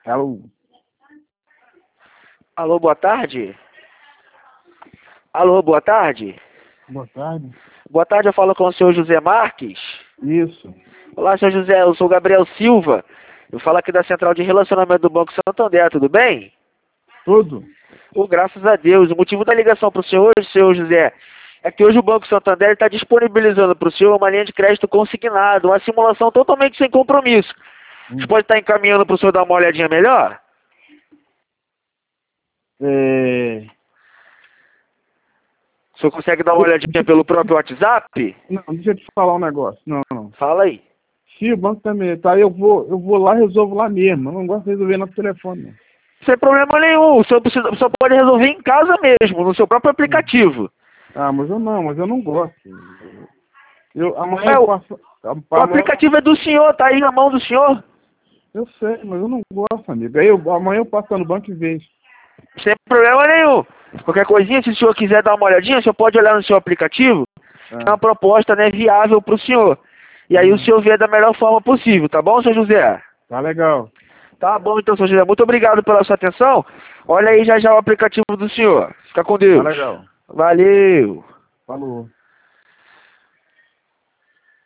Alô, Alô, boa tarde? Alô, boa tarde? boa tarde. Boa tarde, eu falo com o senhor José Marques. Isso, Olá, senhor José, eu sou o Gabriel Silva. Eu falo aqui da Central de Relacionamento do Banco Santander, tudo bem? tudo? Graças a Deus. O motivo da ligação para o senhor José, é que hoje o Banco Santander está disponibilizando para o senhor uma linha de crédito consignado, uma simulação totalmente sem compromisso. Você pode estar encaminhando para o senhor dar uma olhadinha melhor? É... O senhor consegue dar uma olhadinha pelo próprio WhatsApp? Não, deixa eu te falar um negócio. Não. Fala aí. Se o banco também tá, eu vou lá e resolvo lá mesmo. Eu não gosto de resolver no telefone, não. Sem problema nenhum. O senhor pode resolver em casa mesmo, no seu próprio aplicativo. Mas eu não gosto. Amanhã É, eu o passo. o aplicativo é do senhor, tá aí na mão do senhor. Eu sei, mas eu não gosto, amigo. Amanhã eu passo no banco e vejo. Sem problema nenhum. Qualquer coisinha, se o senhor quiser dar uma olhadinha, o senhor pode olhar no seu aplicativo. É uma proposta, né, viável para o senhor. E aí o senhor vê da melhor forma possível, tá bom, senhor José? Tá legal. Tá bom, então, senhor José. Muito obrigado pela sua atenção. Olha aí já já o aplicativo do senhor. Fica com Tá Deus. legal. Valeu. Falou.